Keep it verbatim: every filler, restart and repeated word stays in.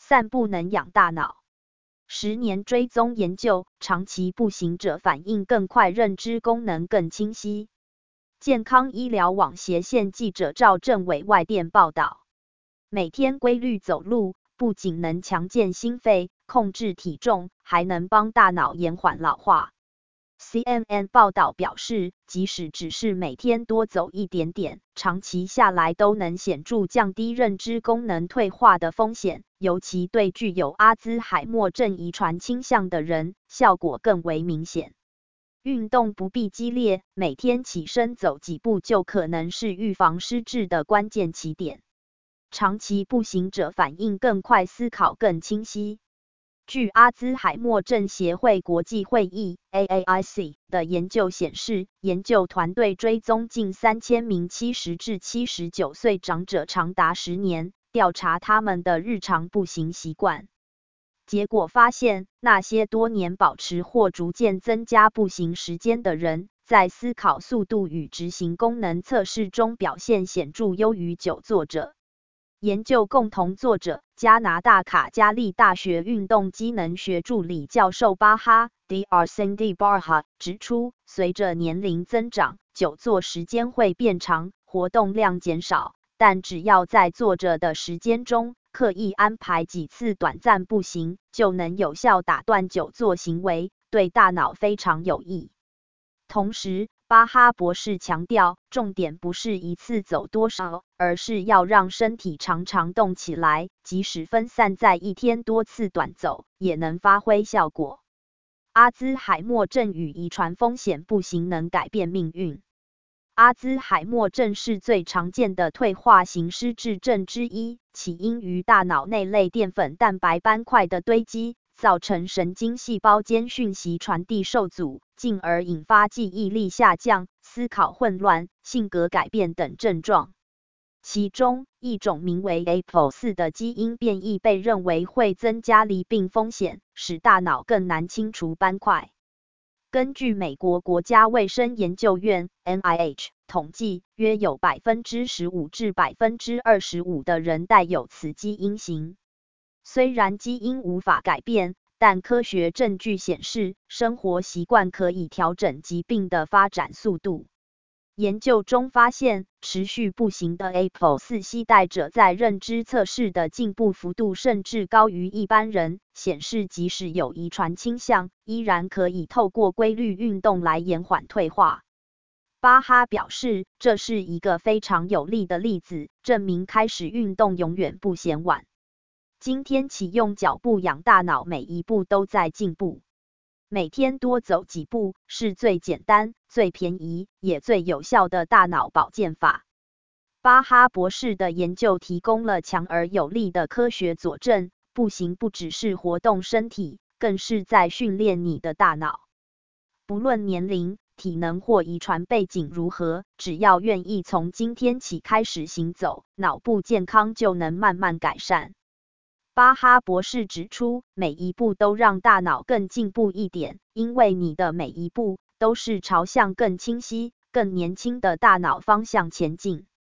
散步能养大脑。十年追踪研究，长期步行者反应更快，认知功能更清晰。健康医疗网斜线记者赵正伟外电报道，每天规律走路不仅能强健心肺、控制体重，还能帮大脑延缓老化。C N N 报道表示，即使只是每天多走一点点，长期下来都能显著降低认知功能退化的风险，尤其对具有阿兹海默症遗传倾向的人，效果更为明显。运动不必激烈，每天起身走几步就可能是预防失智的关键起点。长期步行者反应更快，思考更清晰。据阿兹海默症协会国际会议 A A I C 的研究显示，研究团队追踪近三千名七十至七十九岁长者长达十年，调查他们的日常步行习惯。结果发现，那些多年保持或逐渐增加步行时间的人，在思考速度与执行功能测试中表现显著优于久坐者。研究共同作者加拿大卡加利大学运动机能学助理教授巴哈 D R Cindy Barha 指出，随着年龄增长，久坐时间会变长，活动量减少，但只要在坐着的时间中刻意安排几次短暂步行，就能有效打断久坐行为，对大脑非常有益。同时，巴哈博士强调，重点不是一次走多少，而是要让身体常常动起来，即使分散在一天多次短走，也能发挥效果。阿兹海默症与遗传风险，步行能改变命运。阿兹海默症是最常见的退化型失智症之一，起因于大脑内类淀粉蛋白斑块的堆积，造成神经细胞间讯息传递受阻，进而引发记忆力下降、思考混乱、性格改变等症状。其中，一种名为 A P O 四 的基因变异被认为会增加罹病风险，使大脑更难清除斑块。根据美国国家卫生研究院 N I H 统计，约有 百分之十五 至 百分之二十五 的人带有此基因型。虽然基因无法改变，但科学证据显示，生活习惯可以调整疾病的发展速度。研究中发现，持续步行的 A P O 四 携带者在认知测试的进步幅度甚至高于一般人，显示即使有遗传倾向，依然可以透过规律运动来延缓退化。巴哈表示，这是一个非常有力的例子，证明开始运动永远不嫌晚。今天起用脚步养大脑，每一步都在进步。每天多走几步是最简单、最便宜也最有效的大脑保健法。巴哈博士的研究提供了强而有力的科学佐证，步行不只是活动身体，更是在训练你的大脑。不论年龄、体能或遗传背景如何，只要愿意从今天起开始行走，脑部健康就能慢慢改善。巴哈博士指出，每一步都让大脑更进步一点，因为你的每一步都是朝向更清晰、更年轻的大脑方向前进。